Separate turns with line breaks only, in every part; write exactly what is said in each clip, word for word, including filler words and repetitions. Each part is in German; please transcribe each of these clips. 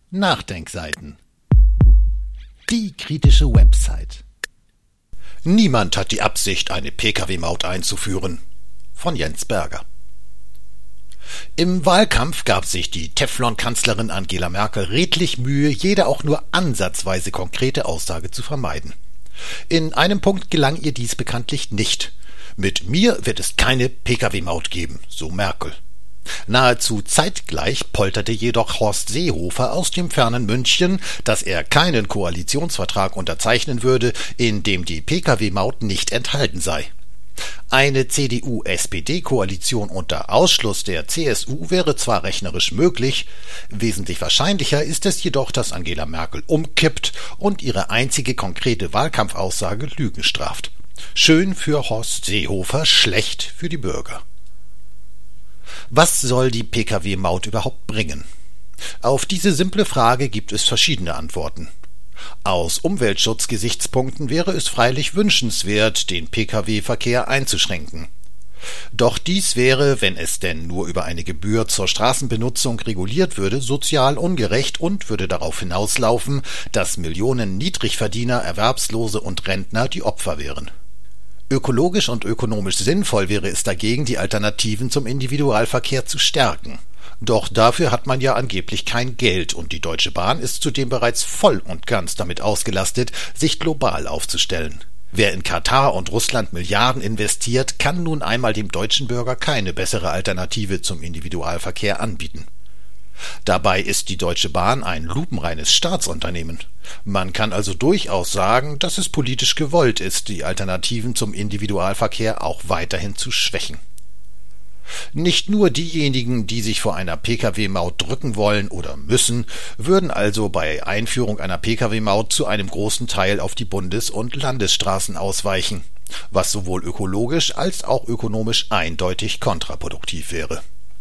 Nachdenkseiten. Die kritische Website. Niemand hat die Absicht, eine Pkw-Maut einzuführen. Von Jens Berger. Im Wahlkampf gab sich die Teflon-Kanzlerin Angela Merkel redlich Mühe, jede auch nur ansatzweise konkrete Aussage zu vermeiden. In einem Punkt gelang ihr dies bekanntlich nicht. Mit mir wird es keine Pkw-Maut geben, so Merkel. Nahezu zeitgleich polterte jedoch Horst Seehofer aus dem fernen München, dass er keinen Koalitionsvertrag unterzeichnen würde, in dem die Pkw-Maut nicht enthalten sei. Eine C D U S P D-Koalition unter Ausschluss der C S U wäre zwar rechnerisch möglich, wesentlich wahrscheinlicher ist es jedoch, dass Angela Merkel umkippt und ihre einzige konkrete Wahlkampfaussage Lügen straft. Schön für Horst Seehofer, schlecht für die Bürger. Was soll die Pkw-Maut überhaupt bringen? Auf diese simple Frage gibt es verschiedene Antworten. Aus Umweltschutzgesichtspunkten wäre es freilich wünschenswert, den Pkw-Verkehr einzuschränken. Doch dies wäre, wenn es denn nur über eine Gebühr zur Straßenbenutzung reguliert würde, sozial ungerecht und würde darauf hinauslaufen, dass Millionen Niedrigverdiener, Erwerbslose und Rentner die Opfer wären. Ökologisch und ökonomisch sinnvoll wäre es dagegen, die Alternativen zum Individualverkehr zu stärken. Doch dafür hat man ja angeblich kein Geld und die Deutsche Bahn ist zudem bereits voll und ganz damit ausgelastet, sich global aufzustellen. Wer in Katar und Russland Milliarden investiert, kann nun einmal dem deutschen Bürger keine bessere Alternative zum Individualverkehr anbieten. Dabei ist die Deutsche Bahn ein lupenreines Staatsunternehmen. Man kann also durchaus sagen, dass es politisch gewollt ist, die Alternativen zum Individualverkehr auch weiterhin zu schwächen. Nicht nur diejenigen, die sich vor einer Pkw-Maut drücken wollen oder müssen, würden also bei Einführung einer Pkw-Maut zu einem großen Teil auf die Bundes- und Landesstraßen ausweichen, was sowohl ökologisch als auch ökonomisch eindeutig kontraproduktiv wäre.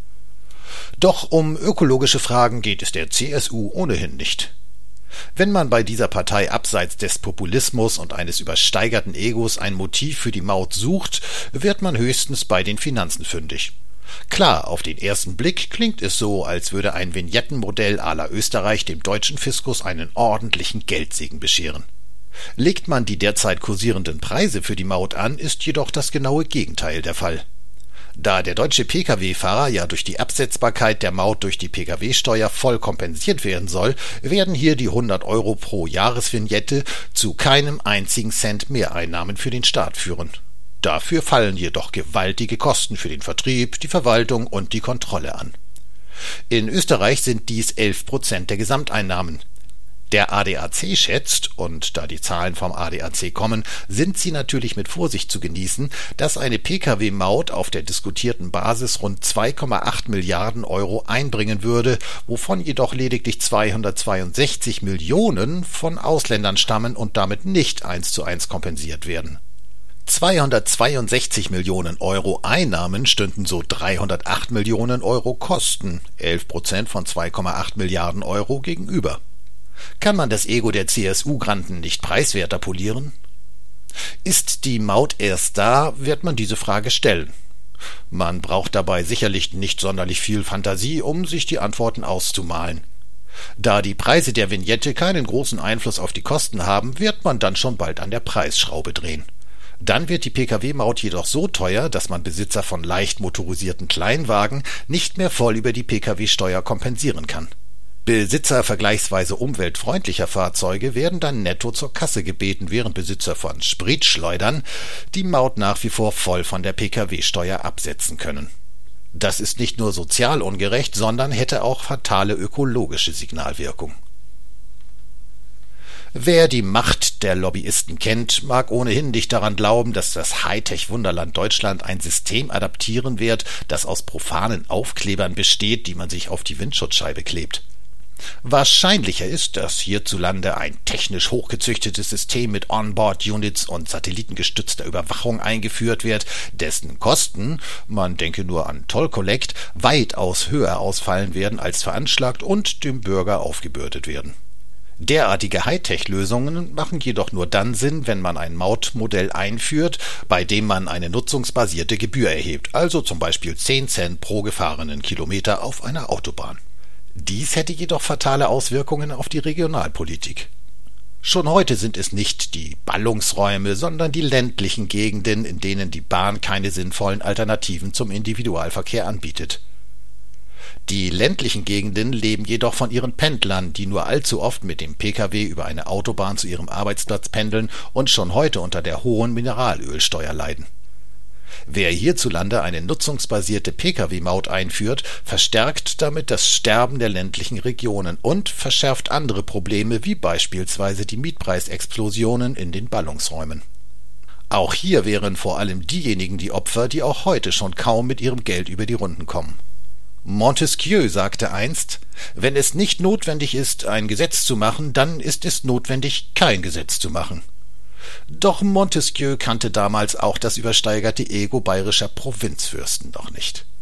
Doch um ökologische Fragen geht es der C S U ohnehin nicht. Wenn man bei dieser Partei abseits des Populismus und eines übersteigerten Egos ein Motiv für die Maut sucht, wird man höchstens bei den Finanzen fündig. Klar, auf den ersten Blick klingt es so, als würde ein Vignettenmodell à la Österreich dem deutschen Fiskus einen ordentlichen Geldsegen bescheren. Legt man die derzeit kursierenden Preise für die Maut an, ist jedoch das genaue Gegenteil der Fall. Da der deutsche Pkw-Fahrer ja durch die Absetzbarkeit der Maut durch die Pkw-Steuer voll kompensiert werden soll, werden hier die hundert Euro pro Jahresvignette zu keinem einzigen Cent Mehreinnahmen für den Staat führen. Dafür fallen jedoch gewaltige Kosten für den Vertrieb, die Verwaltung und die Kontrolle an. In Österreich sind dies elf Prozent der Gesamteinnahmen. Der A D A C schätzt, und da die Zahlen vom A D A C kommen, sind sie natürlich mit Vorsicht zu genießen, dass eine Pkw-Maut auf der diskutierten Basis rund zwei Komma acht Milliarden Euro einbringen würde, wovon jedoch lediglich zweihundertzweiundsechzig Millionen von Ausländern stammen und damit nicht eins zu eins kompensiert werden. zweihundertzweiundsechzig Millionen Euro Einnahmen stünden so dreihundertacht Millionen Euro Kosten, elf Prozent von zwei Komma acht Milliarden Euro gegenüber. Kann man das Ego der C S U-Granden nicht preiswerter polieren? Ist die Maut erst da, wird man diese Frage stellen. Man braucht dabei sicherlich nicht sonderlich viel Fantasie, um sich die Antworten auszumalen. Da die Preise der Vignette keinen großen Einfluss auf die Kosten haben, wird man dann schon bald an der Preisschraube drehen. Dann wird die Pkw-Maut jedoch so teuer, dass man Besitzer von leicht motorisierten Kleinwagen nicht mehr voll über die Pkw-Steuer kompensieren kann. Besitzer vergleichsweise umweltfreundlicher Fahrzeuge werden dann netto zur Kasse gebeten, während Besitzer von Spritschleudern die Maut nach wie vor voll von der Pkw-Steuer absetzen können. Das ist nicht nur sozial ungerecht, sondern hätte auch fatale ökologische Signalwirkung. Wer die Macht der Lobbyisten kennt, mag ohnehin nicht daran glauben, dass das Hightech-Wunderland Deutschland ein System adaptieren wird, das aus profanen Aufklebern besteht, die man sich auf die Windschutzscheibe klebt. Wahrscheinlicher ist, dass hierzulande ein technisch hochgezüchtetes System mit Onboard-Units und satellitengestützter Überwachung eingeführt wird, dessen Kosten, man denke nur an Toll Collect, weitaus höher ausfallen werden als veranschlagt und dem Bürger aufgebürdet werden. Derartige Hightech-Lösungen machen jedoch nur dann Sinn, wenn man ein Mautmodell einführt, bei dem man eine nutzungsbasierte Gebühr erhebt, also zum Beispiel zehn Cent pro gefahrenen Kilometer auf einer Autobahn. Dies hätte jedoch fatale Auswirkungen auf die Regionalpolitik. Schon heute sind es nicht die Ballungsräume, sondern die ländlichen Gegenden, in denen die Bahn keine sinnvollen Alternativen zum Individualverkehr anbietet. Die ländlichen Gegenden leben jedoch von ihren Pendlern, die nur allzu oft mit dem Pkw über eine Autobahn zu ihrem Arbeitsplatz pendeln und schon heute unter der hohen Mineralölsteuer leiden. Wer hierzulande eine nutzungsbasierte Pkw-Maut einführt, verstärkt damit das Sterben der ländlichen Regionen und verschärft andere Probleme wie beispielsweise die Mietpreisexplosionen in den Ballungsräumen. Auch hier wären vor allem diejenigen die Opfer, die auch heute schon kaum mit ihrem Geld über die Runden kommen. Montesquieu sagte einst: Wenn es nicht notwendig ist, ein Gesetz zu machen, dann ist es notwendig, kein Gesetz zu machen. Doch Montesquieu kannte damals auch das übersteigerte Ego bayerischer Provinzfürsten noch nicht.